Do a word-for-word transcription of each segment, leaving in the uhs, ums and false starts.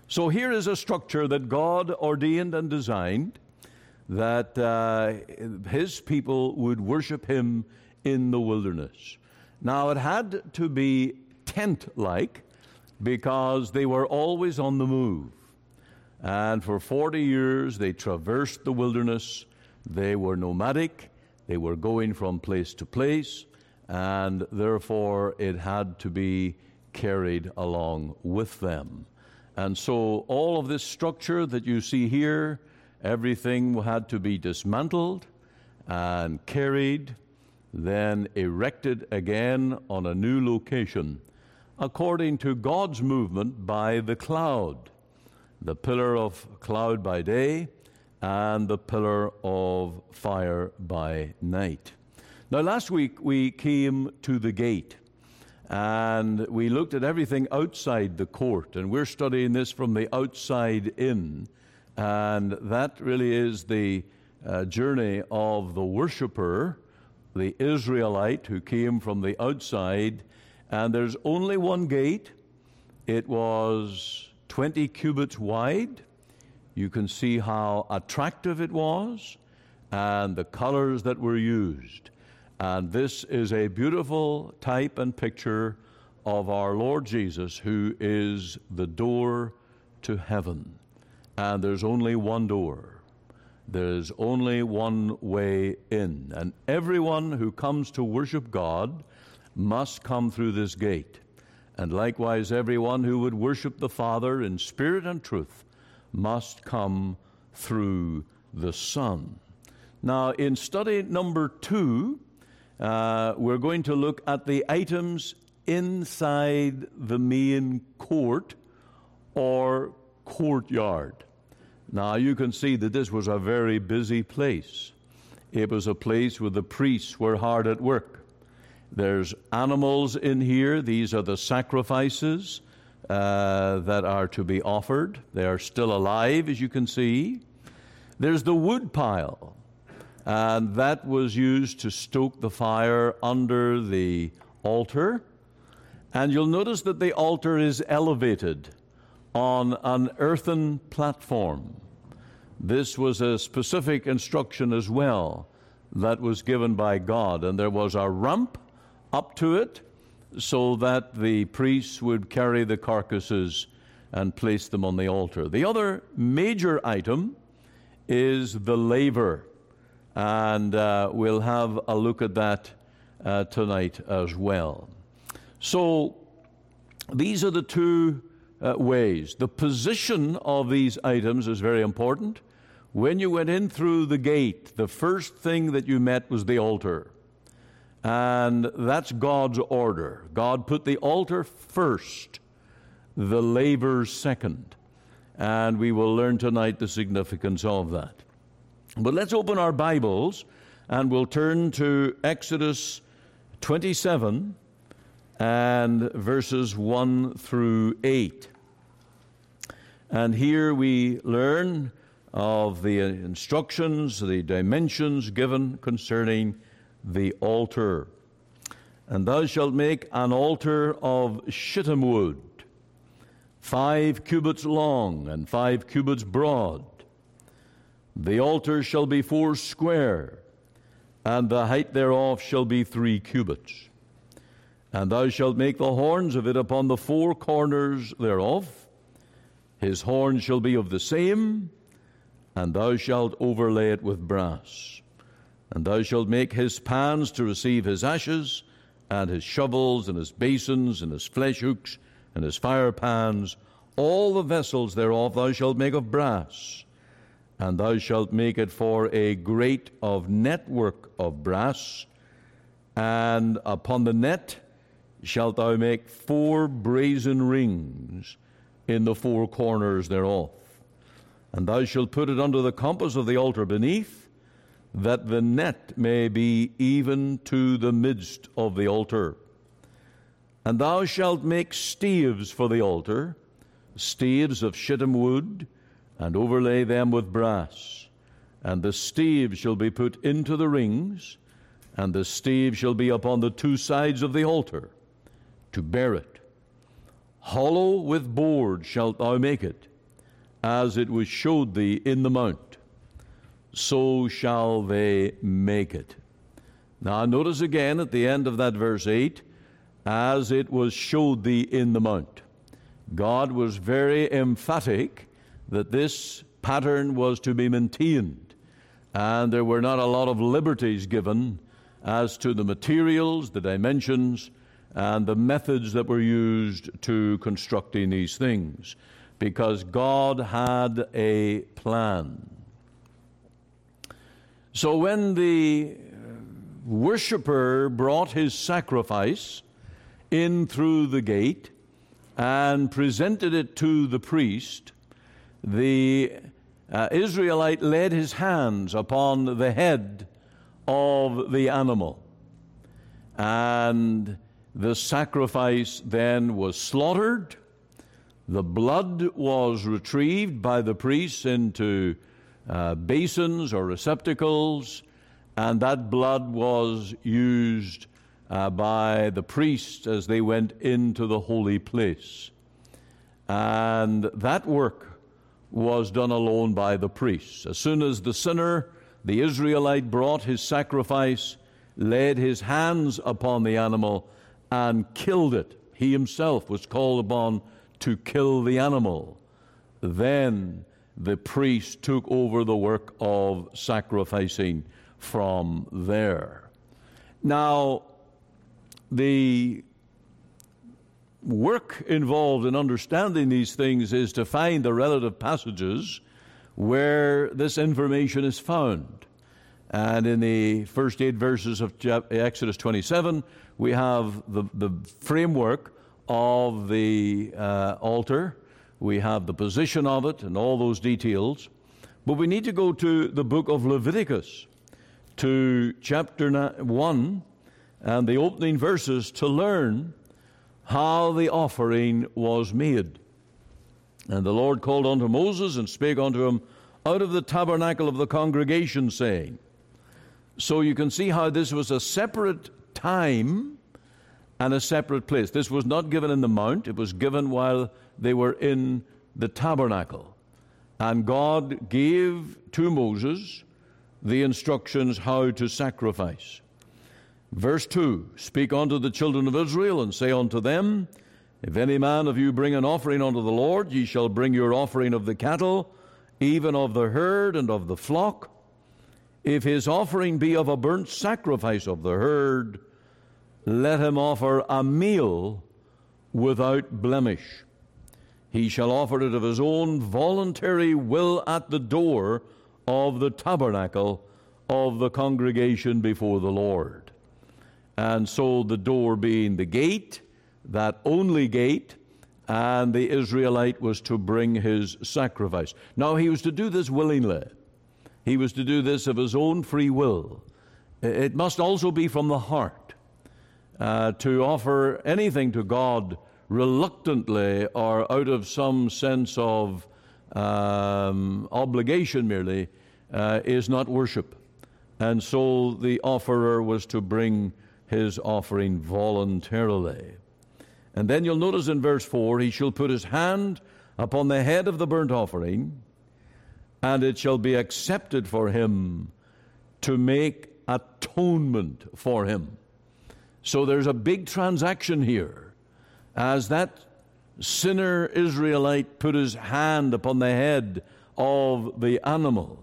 So here is a structure that God ordained and designed, that uh, his people would worship him in the wilderness. Now, it had to be tent-like because they were always on the move. And for forty years, they traversed the wilderness. They were nomadic. They were going from place to place, and therefore it had to be carried along with them. And so all of this structure that you see here, everything had to be dismantled and carried, then erected again on a new location, according to God's movement by the cloud, the pillar of cloud by day and the pillar of fire by night. Now, last week we came to the gate, and we looked at everything outside the court, and we're studying this from the outside in, and that really is the uh, journey of the worshiper, the Israelite who came from the outside. And there's only one gate. It was twenty cubits wide. You can see how attractive it was and the colors that were used. And this is a beautiful type and picture of our Lord Jesus, who is the door to heaven. And there's only one door. There's only one way in. And everyone who comes to worship God must come through this gate. And likewise, everyone who would worship the Father in spirit and truth must come through the Son. Now, in study number two, Uh, we're going to look at the items inside the main court or courtyard. Now, you can see that this was a very busy place. It was a place where the priests were hard at work. There's animals in here. These are the sacrifices uh, that are to be offered. They are still alive, as you can see. There's the wood pile. And that was used to stoke the fire under the altar. And you'll notice that the altar is elevated on an earthen platform. This was a specific instruction as well that was given by God. And there was a ramp up to it so that the priests would carry the carcasses and place them on the altar. The other major item is the laver. And uh, we'll have a look at that uh, tonight as well. So these are the two uh, ways. The position of these items is very important. When you went in through the gate, the first thing that you met was the altar. And that's God's order. God put the altar first, the laver second. And we will learn tonight the significance of that. But let's open our Bibles, and we'll turn to Exodus twenty-seven and verses one through eight. And here we learn of the instructions, the dimensions given concerning the altar. And thou shalt make an altar of shittim wood, five cubits long and five cubits broad. The altar shall be four square, and the height thereof shall be three cubits. And thou shalt make the horns of it upon the four corners thereof. His horn shall be of the same, and thou shalt overlay it with brass. And thou shalt make his pans to receive his ashes, and his shovels, and his basins, and his flesh hooks, and his fire pans. All the vessels thereof thou shalt make of brass. And thou shalt make it for a grate of network of brass, and upon the net shalt thou make four brazen rings in the four corners thereof. And thou shalt put it under the compass of the altar beneath, that the net may be even to the midst of the altar. And thou shalt make staves for the altar, staves of shittim wood, and overlay them with brass. And the stave shall be put into the rings, and the stave shall be upon the two sides of the altar, to bear it. Hollow with board shalt thou make it, as it was showed thee in the mount, so shall they make it. Now notice again at the end of that verse eight, as it was showed thee in the mount. God was very emphatic that this pattern was to be maintained, and there were not a lot of liberties given as to the materials, the dimensions, and the methods that were used to constructing these things, because God had a plan. So when the worshiper brought his sacrifice in through the gate and presented it to the priest, the uh, Israelite laid his hands upon the head of the animal, and the sacrifice then was slaughtered. The blood was retrieved by the priests into uh, basins or receptacles, and that blood was used uh, by the priests as they went into the holy place. And that work was done alone by the priests. As soon as the sinner, the Israelite, brought his sacrifice, laid his hands upon the animal, and killed it, he himself was called upon to kill the animal, then the priest took over the work of sacrificing from there. Now, the work involved in understanding these things is to find the relative passages where this information is found. And in the first eight verses of Exodus twenty-seven, we have the, the framework of the uh, altar. We have the position of it and all those details. But we need to go to the book of Leviticus, to chapter one, and the opening verses to learn how the offering was made. And the Lord called unto Moses and spake unto him out of the tabernacle of the congregation, saying. So you can see how this was a separate time and a separate place. This was not given in the mount. It was given while they were in the tabernacle. And God gave to Moses the instructions how to sacrifice. Verse two, speak unto the children of Israel, and say unto them, if any man of you bring an offering unto the Lord, ye shall bring your offering of the cattle, even of the herd and of the flock. If his offering be of a burnt sacrifice of the herd, let him offer a meal without blemish. He shall offer it of his own voluntary will at the door of the tabernacle of the congregation before the Lord. And so the door being the gate, that only gate, and the Israelite was to bring his sacrifice. Now he was to do this willingly. He was to do this of his own free will. It must also be from the heart. Uh, to offer anything to God reluctantly or out of some sense of um, obligation merely uh, is not worship. And so the offerer was to bring his offering voluntarily. And then you'll notice in verse four, he shall put his hand upon the head of the burnt offering, and it shall be accepted for him to make atonement for him. So there's a big transaction here. As that sinner Israelite put his hand upon the head of the animal,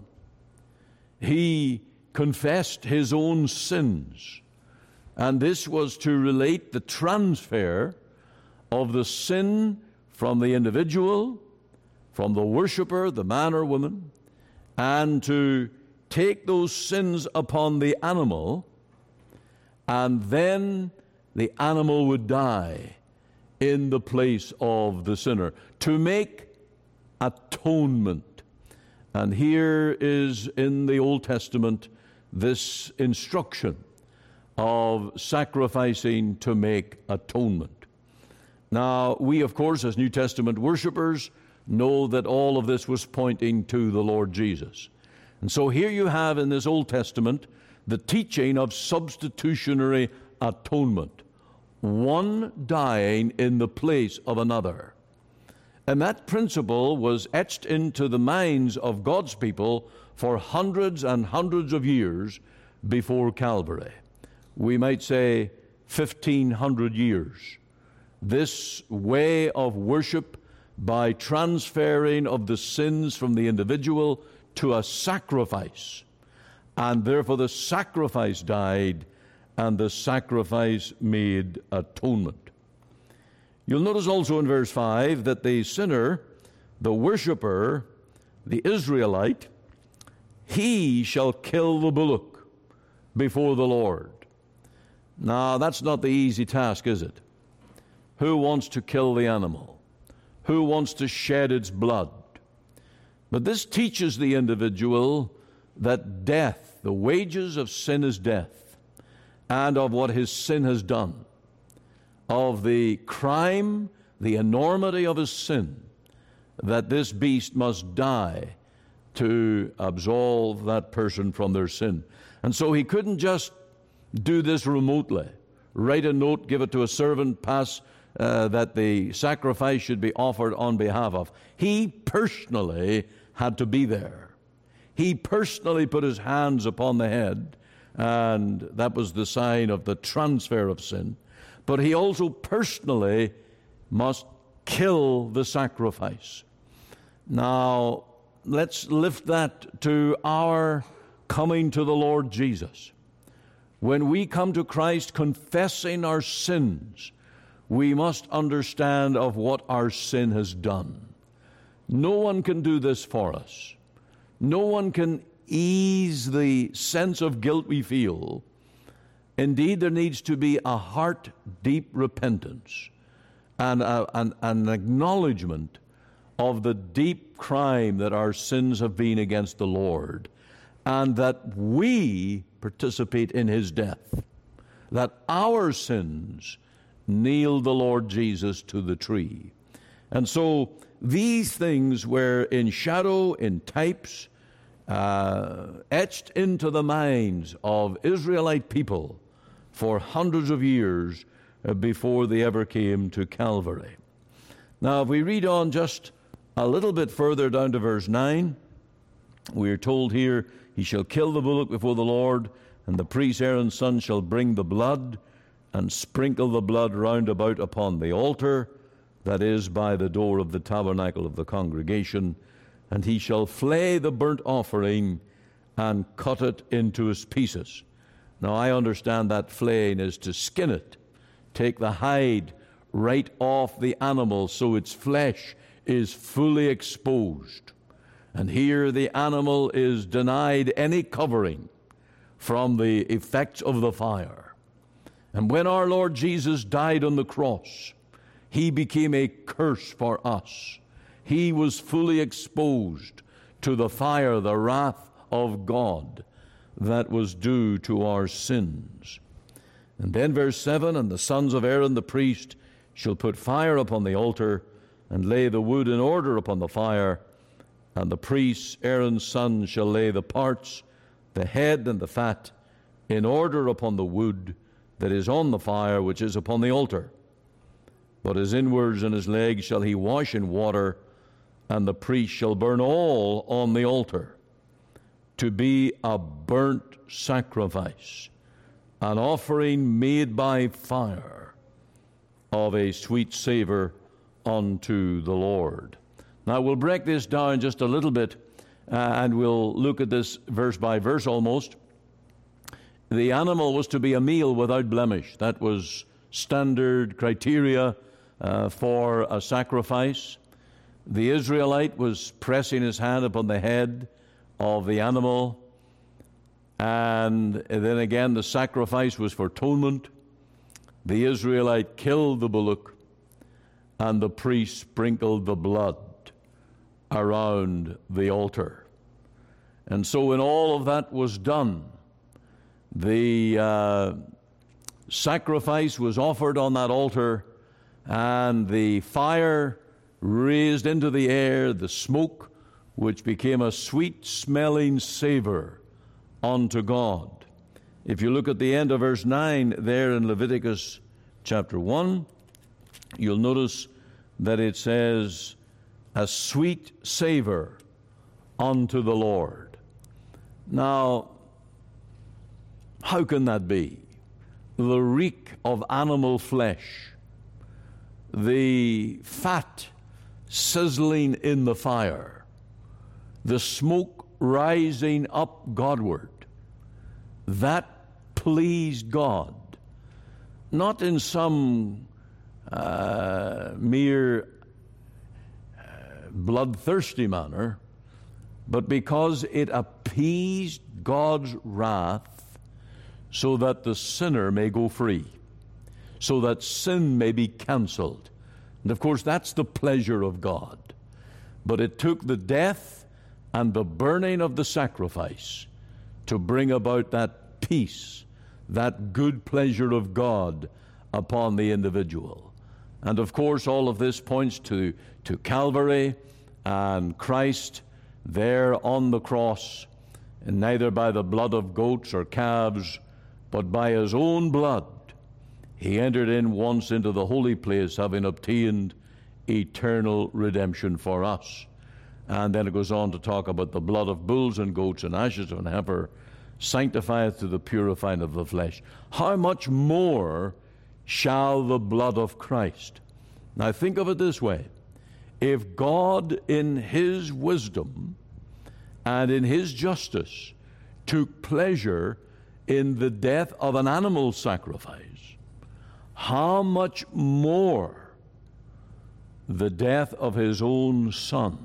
he confessed his own sins. And this was to relate the transfer of the sin from the individual, from the worshiper, the man or woman, and to take those sins upon the animal, and then the animal would die in the place of the sinner, to make atonement. And here is in the Old Testament this instruction of sacrificing to make atonement. Now, we, of course, as New Testament worshipers, know that all of this was pointing to the Lord Jesus. And so here you have in this Old Testament the teaching of substitutionary atonement, one dying in the place of another. And that principle was etched into the minds of God's people for hundreds and hundreds of years before Calvary. We might say fifteen hundred years. This way of worship by transferring of the sins from the individual to a sacrifice. And therefore the sacrifice died, and the sacrifice made atonement. You'll notice also in verse five that the sinner, the worshiper, the Israelite, he shall kill the bullock before the Lord. Now, that's not the easy task, is it? Who wants to kill the animal? Who wants to shed its blood? But this teaches the individual that death, the wages of sin is death, and of what his sin has done, of the crime, the enormity of his sin, that this beast must die to absolve that person from their sin. And so he couldn't just do this remotely, write a note, give it to a servant, pass uh, that the sacrifice should be offered on behalf of. He personally had to be there. He personally put his hands upon the head, and that was the sign of the transfer of sin. But he also personally must kill the sacrifice. Now, let's lift that to our coming to the Lord Jesus. When we come to Christ confessing our sins, we must understand of what our sin has done. No one can do this for us. No one can ease the sense of guilt we feel. Indeed, there needs to be a heart-deep repentance and a, an, an acknowledgement of the deep crime that our sins have been against the Lord, and that we participate in his death, that our sins nailed the Lord Jesus to the tree. And so these things were in shadow, in types, uh, etched into the minds of Israelite people for hundreds of years uh, before they ever came to Calvary. Now, if we read on just a little bit further down to verse nine, we are told here, he shall kill the bullock before the Lord, and the priest Aaron's son shall bring the blood and sprinkle the blood round about upon the altar, that is, by the door of the tabernacle of the congregation, and he shall flay the burnt offering and cut it into his pieces. Now, I understand that flaying is to skin it, take the hide right off the animal so its flesh is fully exposed. And here the animal is denied any covering from the effects of the fire. And when our Lord Jesus died on the cross, he became a curse for us. He was fully exposed to the fire, the wrath of God that was due to our sins. And then verse seven, and the sons of Aaron the priest shall put fire upon the altar and lay the wood in order upon the fire, and the priest Aaron's son shall lay the parts, the head and the fat, in order upon the wood that is on the fire which is upon the altar. But his inwards and his legs shall he wash in water, and the priest shall burn all on the altar, to be a burnt sacrifice, an offering made by fire of a sweet savor unto the Lord. Now we'll break this down just a little bit, uh, and we'll look at this verse by verse almost. The animal was to be a meal without blemish. That was standard criteria uh, for a sacrifice. The Israelite was pressing his hand upon the head of the animal, and then again the sacrifice was for atonement. The Israelite killed the bullock, and the priest sprinkled the blood around the altar. And so when all of that was done, the uh, sacrifice was offered on that altar, and the fire raised into the air the smoke, which became a sweet-smelling savor unto God. If you look at the end of verse nine there in Leviticus chapter one, you'll notice that it says, a sweet savor unto the Lord. Now, how can that be? The reek of animal flesh, the fat sizzling in the fire, the smoke rising up Godward, that pleased God, not in some uh, mere uh, bloodthirsty manner, but because it appeased God's wrath, so that the sinner may go free, so that sin may be canceled. And of course, that's the pleasure of God. But it took the death and the burning of the sacrifice to bring about that peace, that good pleasure of God upon the individual. And of course, all of this points to, to Calvary and Christ there on the cross, and neither by the blood of goats or calves, but by his own blood, he entered in once into the holy place, having obtained eternal redemption for us. And then it goes on to talk about the blood of bulls and goats and ashes of an heifer sanctifieth to the purifying of the flesh. How much more shall the blood of Christ? Now think of it this way. If God in his wisdom and in his justice took pleasure in the death of an animal sacrifice, how much more the death of his own Son,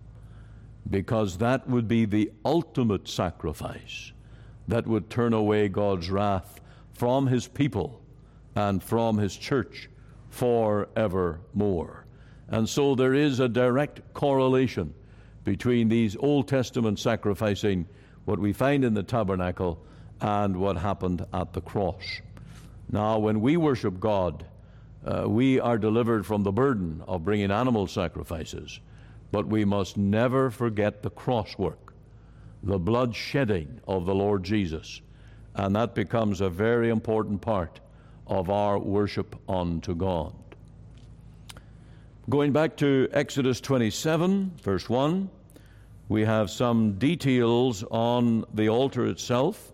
because that would be the ultimate sacrifice that would turn away God's wrath from his people and from his church forevermore. And so there is a direct correlation between these Old Testament sacrificing, what we find in the tabernacle, and what happened at the cross. Now, when we worship God, uh, we are delivered from the burden of bringing animal sacrifices, but we must never forget the cross work, the blood shedding of the Lord Jesus, and that becomes a very important part of our worship unto God. Going back to Exodus twenty-seven, verse one, we have some details on the altar itself.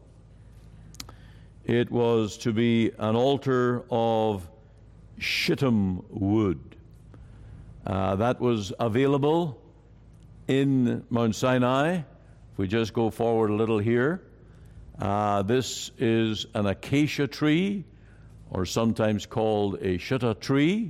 It was to be an altar of shittim wood. Uh, that was available in Mount Sinai. If we just go forward a little here, uh, this is an acacia tree, or sometimes called a shittah tree.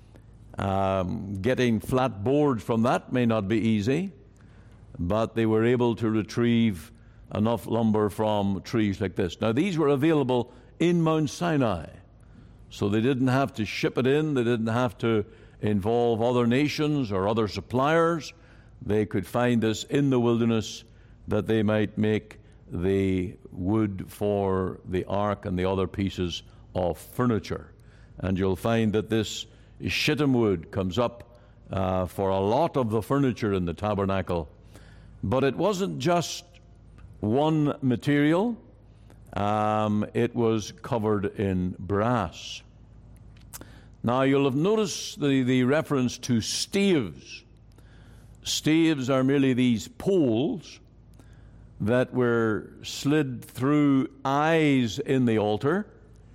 Um, getting flat boards from that may not be easy, but they were able to retrieve enough lumber from trees like this. Now, these were available in Mount Sinai, so they didn't have to ship it in. They didn't have to involve other nations or other suppliers. They could find this in the wilderness, that they might make the wood for the ark and the other pieces of furniture. And you'll find that this shittim wood comes up uh, for a lot of the furniture in the tabernacle. But it wasn't just one material. Um, it was covered in brass. Now, you'll have noticed the, the reference to staves. Staves are merely these poles that were slid through eyes in the altar,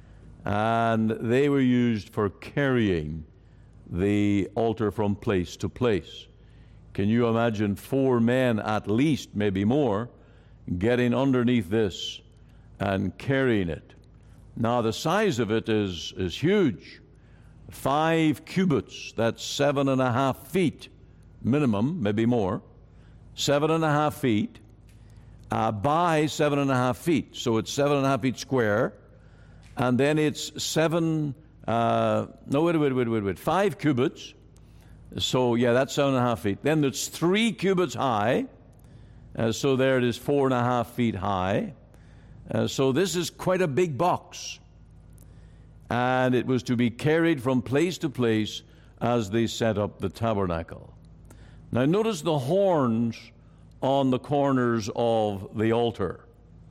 and they were used for carrying the altar from place to place. Can you imagine four men at least, maybe more, getting underneath this and carrying it? Now, the size of it is, is huge. Five cubits, that's seven and a half feet minimum, maybe more. Seven and a half feet uh, by seven and a half feet. So it's seven and a half feet square. And then it's seven, uh, no, wait, wait, wait, wait, wait, five cubits. So, yeah, that's seven and a half feet. Then it's three cubits high. Uh, so there it is, four and a half feet high. Uh, so this is quite a big box. And it was to be carried from place to place as they set up the tabernacle. Now, notice the horns on the corners of the altar.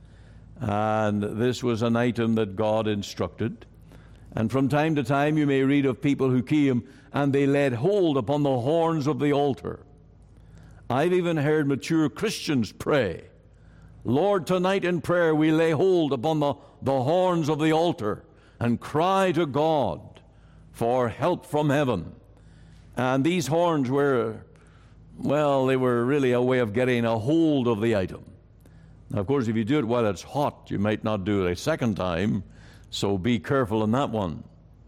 And this was an item that God instructed. And from time to time you may read of people who came and they laid hold upon the horns of the altar. I've even heard mature Christians pray, Lord, tonight in prayer we lay hold upon the, the horns of the altar and cry to God for help from heaven. And these horns were, well, they were really a way of getting a hold of the item. Now, of course, if you do it while it's hot, you might not do it a second time, so be careful in that one.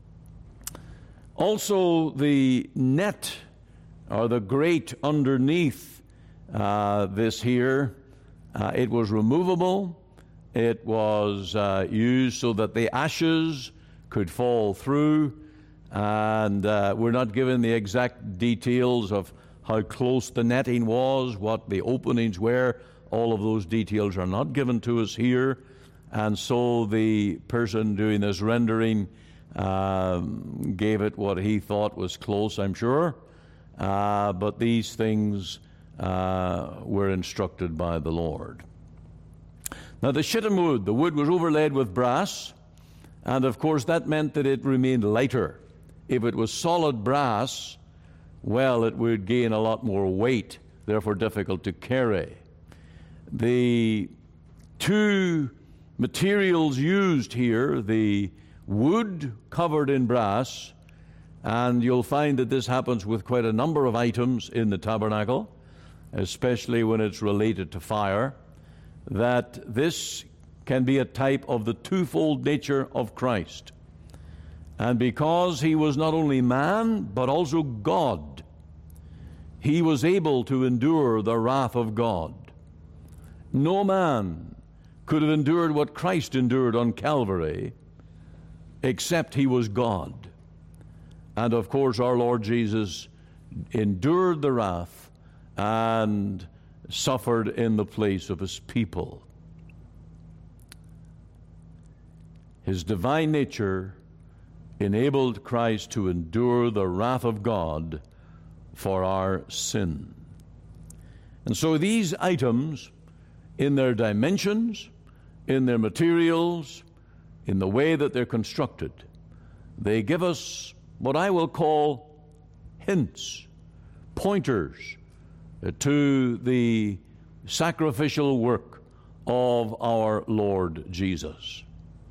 Also, the net, or the grate underneath uh, this here, uh, it was removable. It was uh, used so that the ashes could fall through, and uh, we're not given the exact details of how close the netting was, what the openings were. All of those details are not given to us here, and so the person doing this rendering um, gave it what he thought was close, I'm sure, uh, but these things uh, were instructed by the Lord. Now, the shittim wood, the wood was overlaid with brass, and of course that meant that it remained lighter. If it was solid brass, well, it would gain a lot more weight, therefore difficult to carry. The two materials used here, the wood covered in brass, and you'll find that this happens with quite a number of items in the tabernacle, especially when it's related to fire, that this can be a type of the twofold nature of Christ. And because he was not only man, but also God, he was able to endure the wrath of God. No man could have endured what Christ endured on Calvary, except he was God. And of course, our Lord Jesus endured the wrath and suffered in the place of his people. His divine nature enabled Christ to endure the wrath of God for our sin. And so these items, in their dimensions, in their materials, in the way that they're constructed, they give us what I will call hints, pointers to the sacrificial work of our Lord Jesus.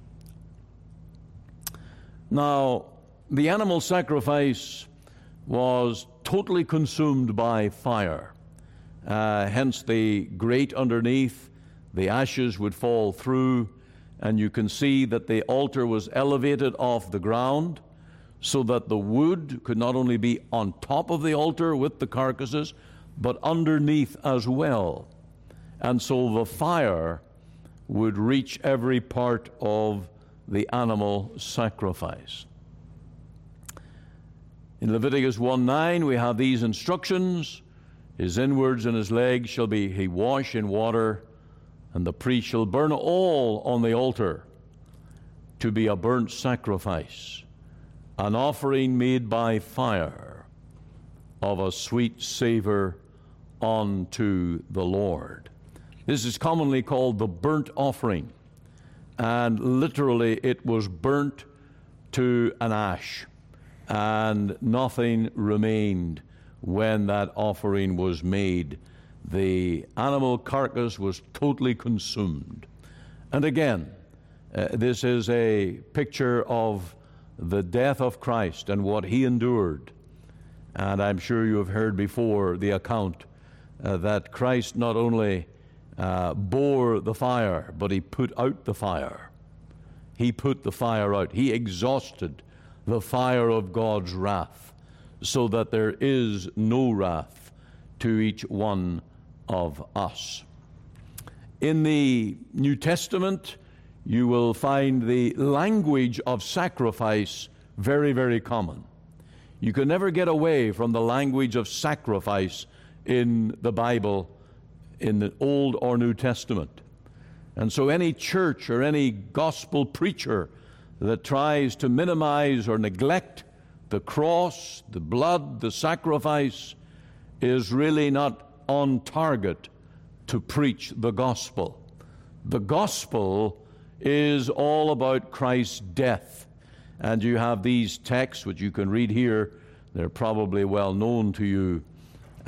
Now, the animal sacrifice was totally consumed by fire. Uh, hence the grate underneath, the ashes would fall through, and you can see that the altar was elevated off the ground so that the wood could not only be on top of the altar with the carcasses, but underneath as well. And so the fire would reach every part of the animal sacrifice. In Leviticus one nine, we have these instructions. His inwards and his legs shall be he wash in water, and the priest shall burn all on the altar to be a burnt sacrifice, an offering made by fire of a sweet savor unto the Lord. This is commonly called the burnt offering, and literally it was burnt to an ash, and nothing remained when that offering was made. The animal carcass was totally consumed. And again, uh, this is a picture of the death of Christ and what he endured. And I'm sure you have heard before the account uh, that Christ not only uh, bore the fire, but he put out the fire. He put the fire out. He exhausted the fire of God's wrath, so that there is no wrath to each one of us. In the New Testament, you will find the language of sacrifice very, very common. You can never get away from the language of sacrifice in the Bible, in the Old or New Testament. And so any church or any gospel preacher that tries to minimize or neglect the cross, the blood, the sacrifice, is really not on target to preach the gospel. The gospel is all about Christ's death. And you have these texts, which you can read here. They're probably well known to you.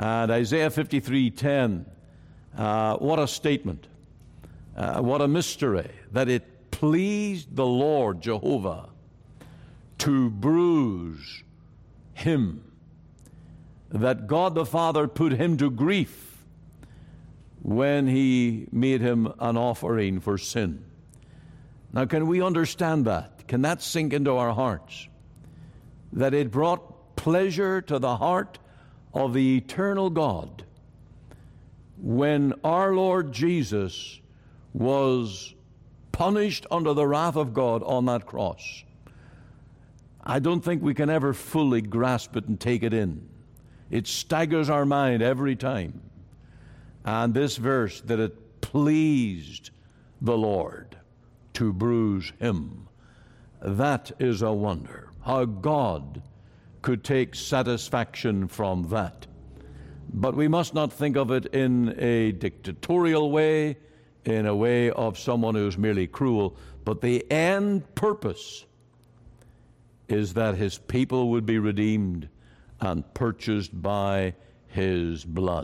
And Isaiah fifty-three ten, uh, what a statement, uh, what a mystery, that it pleased the Lord Jehovah to bruise him, that God the Father put him to grief when he made him an offering for sin. Now, can we understand that? Can that sink into our hearts? That it brought pleasure to the heart of the eternal God when our Lord Jesus was punished under the wrath of God on that cross. I don't think we can ever fully grasp it and take it in. It staggers our mind every time. And this verse, that it pleased the Lord to bruise him, that is a wonder. How God could take satisfaction from that. But we must not think of it in a dictatorial way, in a way of someone who's merely cruel, but the end purpose is that his people would be redeemed and purchased by his blood.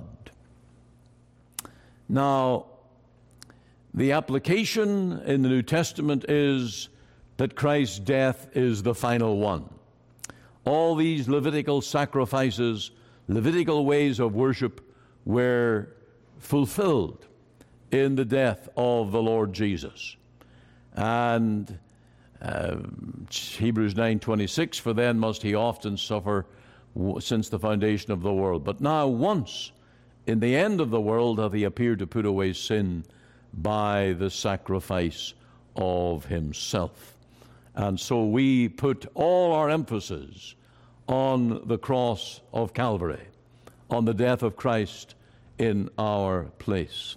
Now, the application in the New Testament is that Christ's death is the final one. All these Levitical sacrifices, Levitical ways of worship were fulfilled in the death of the Lord Jesus. And uh, Hebrews nine twenty-six, for then must he often suffer w- since the foundation of the world. But now once in the end of the world hath he appeared to put away sin by the sacrifice of himself. And so we put all our emphasis on the cross of Calvary, on the death of Christ in our place.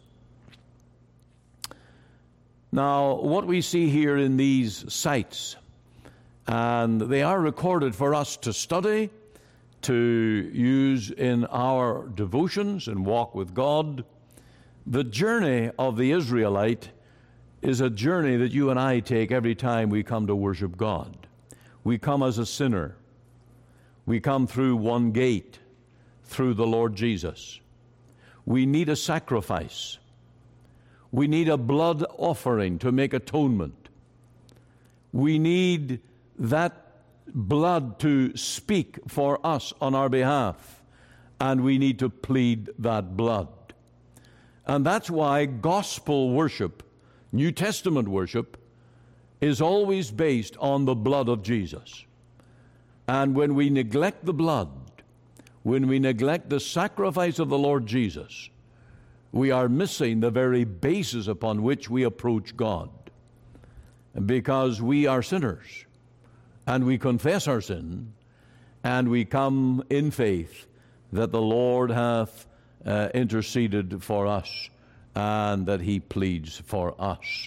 Now, what we see here in these sites, and they are recorded for us to study, to use in our devotions and walk with God. The journey of the Israelite is a journey that you and I take every time we come to worship God. We come as a sinner. We come through one gate, through the Lord Jesus. We need a sacrifice. We need a blood offering to make atonement. We need that blood to speak for us on our behalf, and we need to plead that blood. And that's why gospel worship, New Testament worship, is always based on the blood of Jesus. And when we neglect the blood, when we neglect the sacrifice of the Lord Jesus, we are missing the very basis upon which we approach God. Because we are sinners, and we confess our sin, and we come in faith that the Lord hath uh, interceded for us, and that he pleads for us.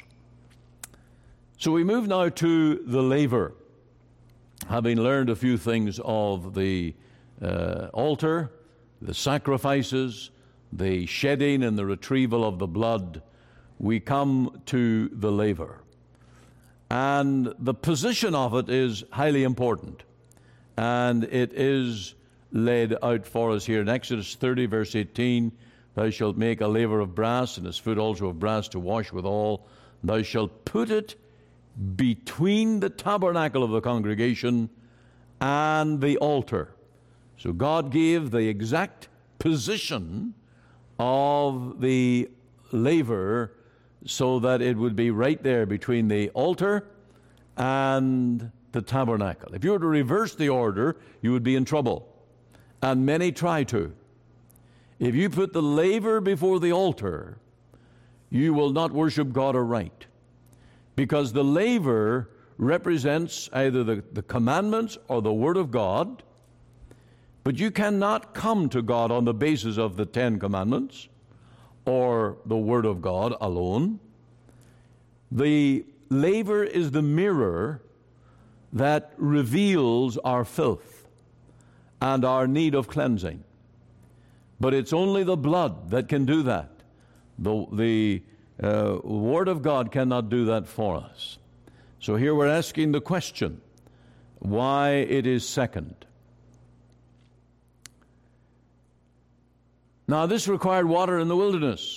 So we move now to the laver. Having learned a few things of the uh, altar, the sacrifices, the shedding and the retrieval of the blood, we come to the laver. And the position of it is highly important. And it is laid out for us here in Exodus thirty, verse eighteen. Thou shalt make a laver of brass, and his foot also of brass to wash withal. Thou shalt put it between the tabernacle of the congregation and the altar. So God gave the exact position of the laver so that it would be right there between the altar and the tabernacle. If you were to reverse the order, you would be in trouble. And many try to. If you put the laver before the altar, you will not worship God aright. Because the laver represents either the, the commandments or the Word of God, but you cannot come to God on the basis of the Ten Commandments or the Word of God alone. The laver is the mirror that reveals our filth and our need of cleansing. But it's only the blood that can do that. The, the uh, Word of God cannot do that for us. So here we're asking the question, why it is second. Now, this required water in the wilderness.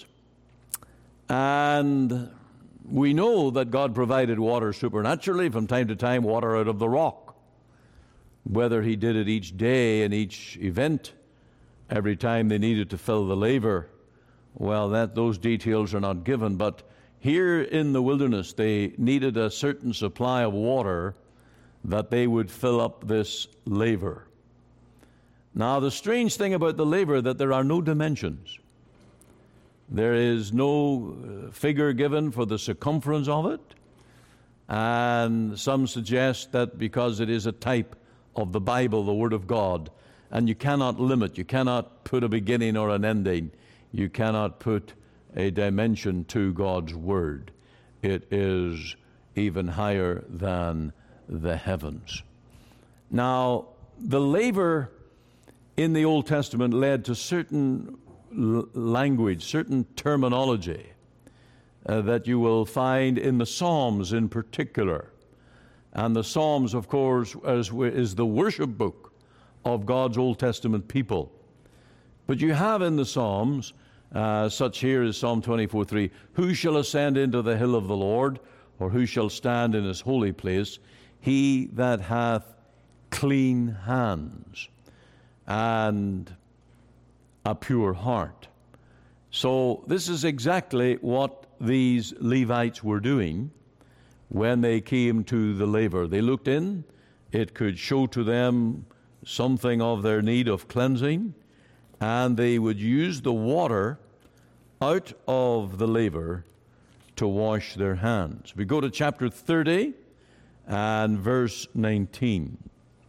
And we know that God provided water supernaturally from time to time, water out of the rock. Whether he did it each day in each event, every time they needed to fill the laver, well, that those details are not given. But here in the wilderness, they needed a certain supply of water that they would fill up this laver. Now, the strange thing about the laver that there are no dimensions. There is no figure given for the circumference of it. And some suggest that because it is a type of the Bible, the Word of God, and you cannot limit, you cannot put a beginning or an ending, you cannot put a dimension to God's Word. It is even higher than the heavens. Now, the laver in the Old Testament led to certain l- language, certain terminology uh, that you will find in the Psalms in particular. And the Psalms, of course, is, is the worship book of God's Old Testament people. But you have in the Psalms, uh, such here as Psalm twenty-four three, who shall ascend into the hill of the Lord, or who shall stand in his holy place? He that hath clean hands and a pure heart. So this is exactly what these Levites were doing when they came to the laver. They looked in. It could show to them something of their need of cleansing, and they would use the water out of the laver to wash their hands. We go to chapter thirty and verse nineteen.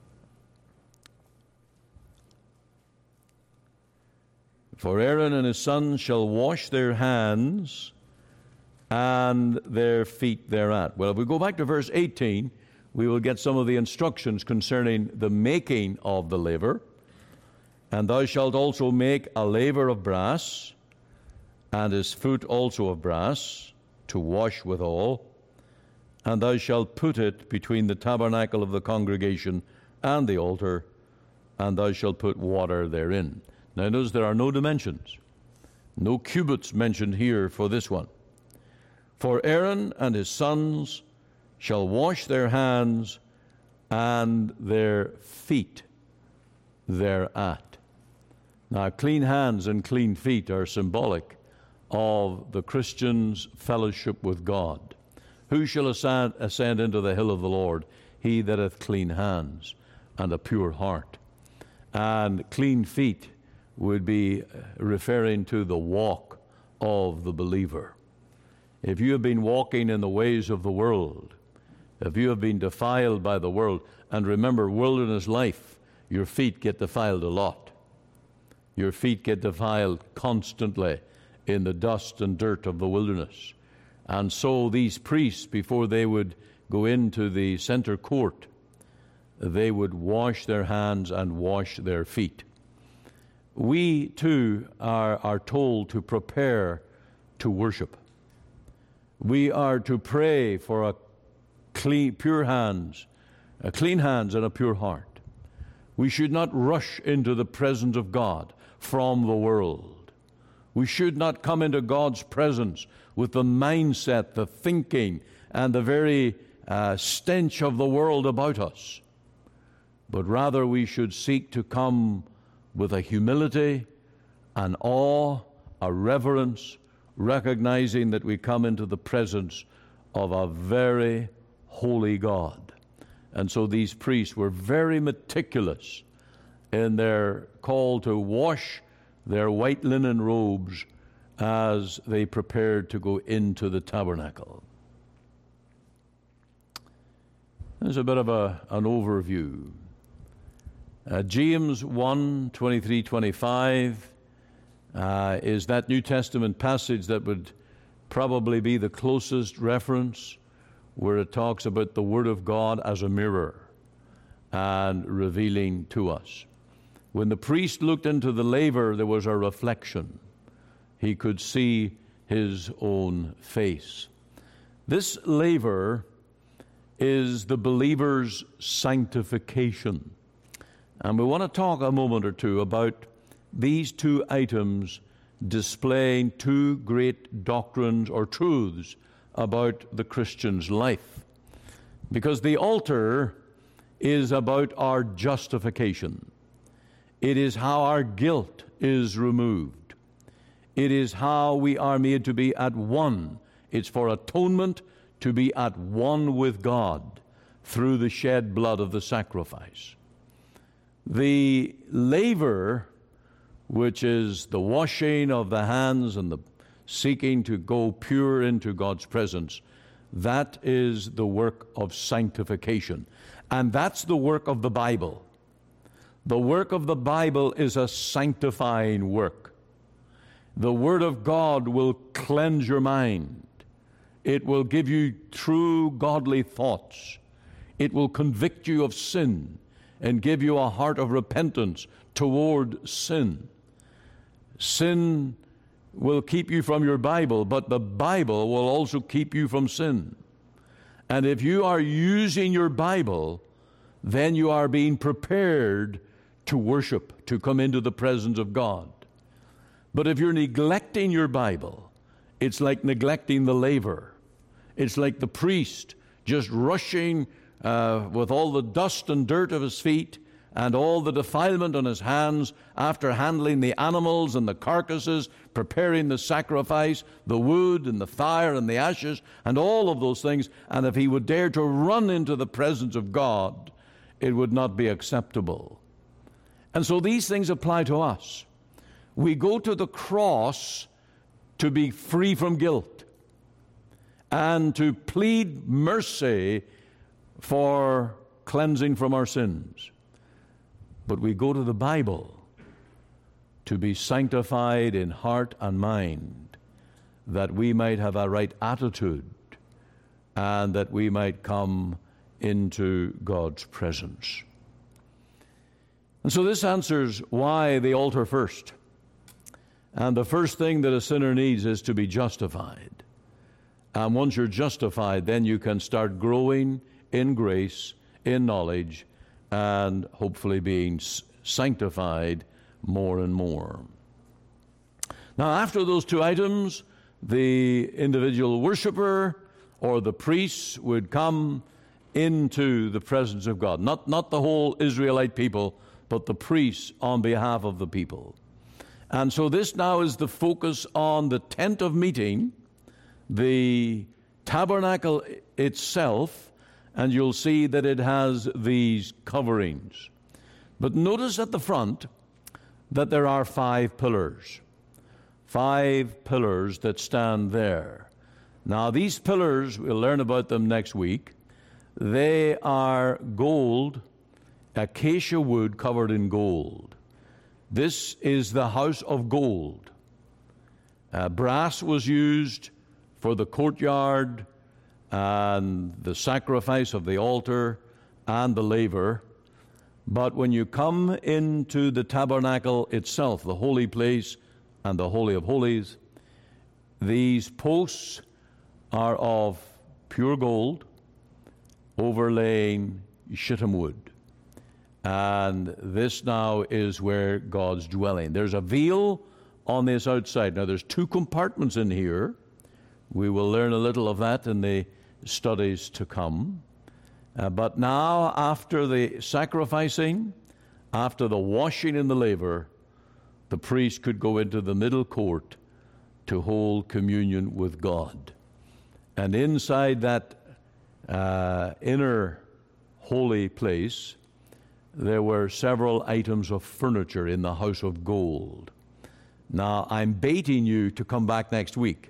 For Aaron and his sons shall wash their hands and their feet thereat. Well, if we go back to verse eighteen, we will get some of the instructions concerning the making of the laver. And thou shalt also make a laver of brass, and his foot also of brass, to wash withal. And thou shalt put it between the tabernacle of the congregation and the altar, and thou shalt put water therein. Now notice there are no dimensions, no cubits mentioned here for this one. For Aaron and his sons shall wash their hands and their feet thereat. Now, clean hands and clean feet are symbolic of the Christian's fellowship with God. Who shall ascend, ascend into the hill of the Lord? He that hath clean hands and a pure heart. And clean feet would be referring to the walk of the believer. If you have been walking in the ways of the world, if you have been defiled by the world, and remember, wilderness life, your feet get defiled a lot. Your feet get defiled constantly in the dust and dirt of the wilderness. And so these priests, before they would go into the center court, they would wash their hands and wash their feet. We, too, are, are told to prepare to worship. We are to pray for a clean, pure hands, a clean hands and a pure heart. We should not rush into the presence of God from the world. We should not come into God's presence with the mindset, the thinking, and the very uh, stench of the world about us. But rather we should seek to come with a humility, an awe, a reverence, recognizing that we come into the presence of a very holy God. And so these priests were very meticulous in their call to wash their white linen robes as they prepared to go into the tabernacle. There's a bit of a, an overview. Uh, James one, twenty-three, twenty-five uh, is that New Testament passage that would probably be the closest reference, where it talks about the Word of God as a mirror and revealing to us. When the priest looked into the laver, there was a reflection. He could see his own face. This laver is the believer's sanctification. And we want to talk a moment or two about these two items displaying two great doctrines or truths about the Christian's life. Because the altar is about our justification. It is how our guilt is removed. It is how we are made to be at one. It's for atonement, to be at one with God through the shed blood of the sacrifice. The laver, which is the washing of the hands and the seeking to go pure into God's presence, that is the work of sanctification. And that's the work of the Bible. The work of the Bible is a sanctifying work. The Word of God will cleanse your mind. It will give you true godly thoughts. It will convict you of sin and give you a heart of repentance toward sin. Sin will keep you from your Bible, but the Bible will also keep you from sin. And if you are using your Bible, then you are being prepared to worship, to come into the presence of God. But if you're neglecting your Bible, it's like neglecting the laver. It's like the priest just rushing uh, with all the dust and dirt of his feet and all the defilement on his hands after handling the animals and the carcasses, preparing the sacrifice, the wood and the fire and the ashes and all of those things. And if he would dare to run into the presence of God, it would not be acceptable. And so these things apply to us. We go to the cross to be free from guilt and to plead mercy for cleansing from our sins. But we go to the Bible to be sanctified in heart and mind, that we might have a right attitude and that we might come into God's presence. And so this answers why the altar first. And the first thing that a sinner needs is to be justified. And once you're justified, then you can start growing in grace, in knowledge, and hopefully being sanctified more and more. Now, after those two items, the individual worshiper or the priest would come into the presence of God. Not, not the whole Israelite people, but the priests on behalf of the people. And so this now is the focus on the tent of meeting, the tabernacle itself, and you'll see that it has these coverings. But notice at the front that there are five pillars. Five pillars that stand there. Now these pillars, we'll learn about them next week. They are gold, acacia wood covered in gold. This is the house of gold. Uh, brass was used for the courtyard and the sacrifice of the altar and the laver. But when you come into the tabernacle itself, the holy place and the Holy of Holies, these posts are of pure gold, overlaying shittim wood. And this now is where God's dwelling. There's a veil on this outside. Now, there's two compartments in here. We will learn a little of that in the studies to come. Uh, but now, after the sacrificing, after the washing in the laver, the priest could go into the middle court to hold communion with God. And inside that uh, inner holy place, there were several items of furniture in the house of gold. Now, I'm baiting you to come back next week.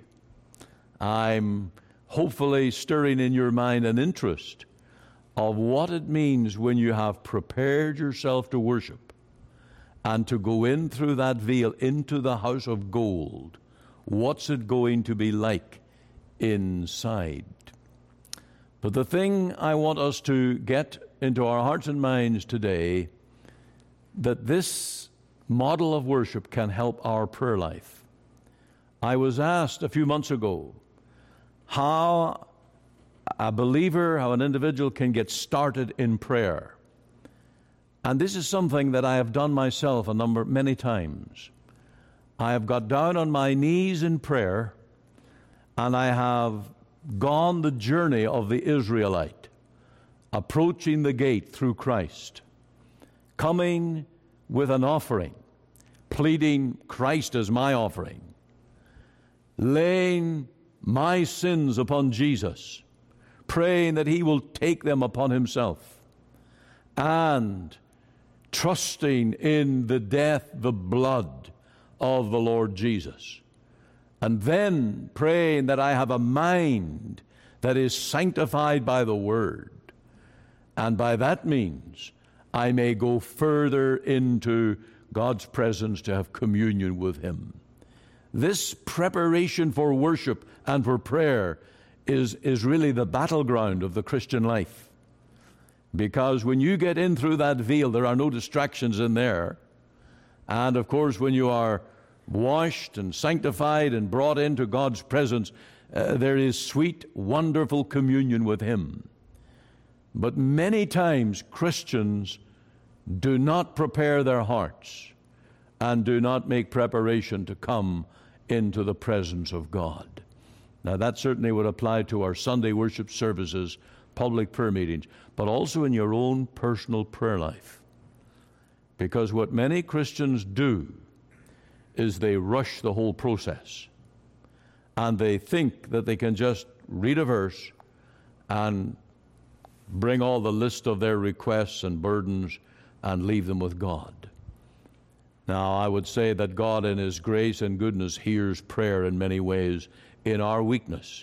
I'm hopefully stirring in your mind an interest of what it means when you have prepared yourself to worship and to go in through that veil into the house of gold. What's it going to be like inside? But the thing I want us to get into our hearts and minds today, that this model of worship can help our prayer life. I was asked a few months ago how a believer, how an individual can get started in prayer. And this is something that I have done myself a number, many times. I have got down on my knees in prayer, and I have gone the journey of the Israelite, approaching the gate through Christ, coming with an offering, pleading Christ as my offering, laying my sins upon Jesus, praying that he will take them upon himself, and trusting in the death, the blood of the Lord Jesus. And then praying that I have a mind that is sanctified by the Word, and by that means I may go further into God's presence to have communion with him. This preparation for worship and for prayer is, is really the battleground of the Christian life. Because when you get in through that veil, there are no distractions in there. And of course, when you are washed and sanctified and brought into God's presence, uh, there is sweet, wonderful communion with him. But many times Christians do not prepare their hearts and do not make preparation to come into the presence of God. Now, that certainly would apply to our Sunday worship services, public prayer meetings, but also in your own personal prayer life. Because what many Christians do is they rush the whole process, and they think that they can just read a verse and bring all the list of their requests and burdens and leave them with God. Now, I would say that God in his grace and goodness hears prayer in many ways in our weakness.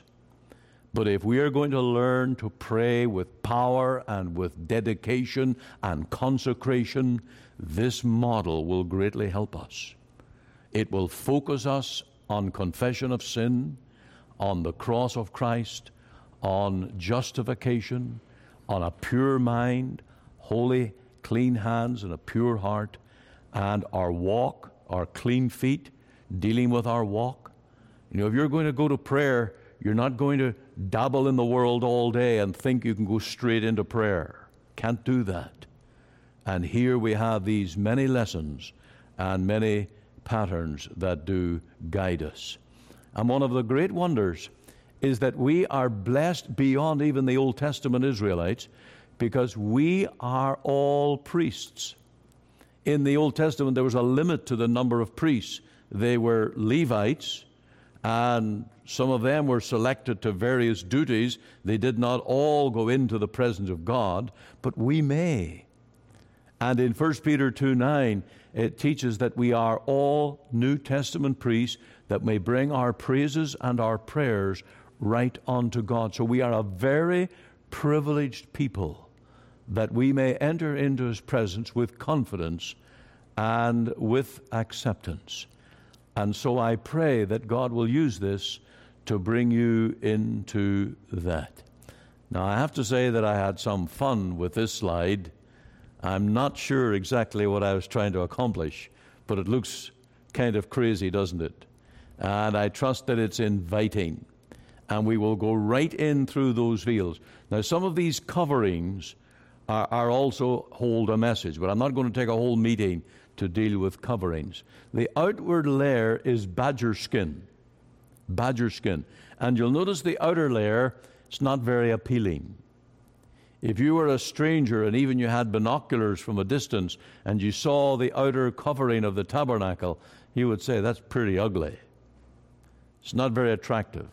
But if we are going to learn to pray with power and with dedication and consecration, this model will greatly help us. It will focus us on confession of sin, on the cross of Christ, on justification, on a pure mind, holy, clean hands, and a pure heart, and our walk, our clean feet, dealing with our walk. You know, if you're going to go to prayer, you're not going to dabble in the world all day and think you can go straight into prayer. Can't do that. And here we have these many lessons and many patterns that do guide us. And one of the great wonders is that we are blessed beyond even the Old Testament Israelites, because we are all priests. In the Old Testament, there was a limit to the number of priests. They were Levites, and some of them were selected to various duties. They did not all go into the presence of God, but we may. And in First Peter two nine, it teaches that we are all New Testament priests that may bring our praises and our prayers right unto God. So we are a very privileged people, that we may enter into his presence with confidence and with acceptance. And so I pray that God will use this to bring you into that. Now, I have to say that I had some fun with this slide. I'm not sure exactly what I was trying to accomplish, but it looks kind of crazy, doesn't it? And I trust that it's inviting. And we will go right in through those veils. Now, some of these coverings are, are also hold a message, but I'm not going to take a whole meeting to deal with coverings. The outward layer is badger skin. Badger skin. And you'll notice the outer layer, it's not very appealing. If you were a stranger and even you had binoculars from a distance and you saw the outer covering of the tabernacle, you would say, that's pretty ugly. It's not very attractive.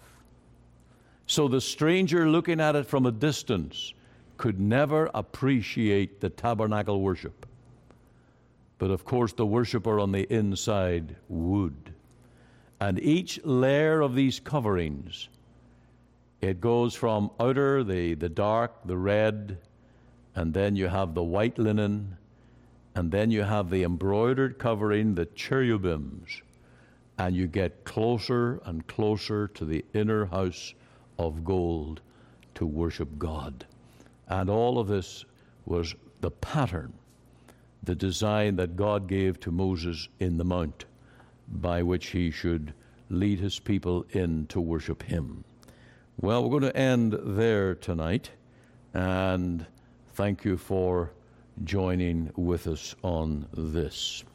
So the stranger looking at it from a distance could never appreciate the tabernacle worship. But of course, the worshiper on the inside would. And each layer of these coverings, it goes from outer, the, the dark, the red, and then you have the white linen, and then you have the embroidered covering, the cherubims, and you get closer and closer to the inner house of gold to worship God. And all of this was the pattern, the design that God gave to Moses in the mount, by which he should lead his people in to worship him. Well, we're going to end there tonight, and thank you for joining with us on this.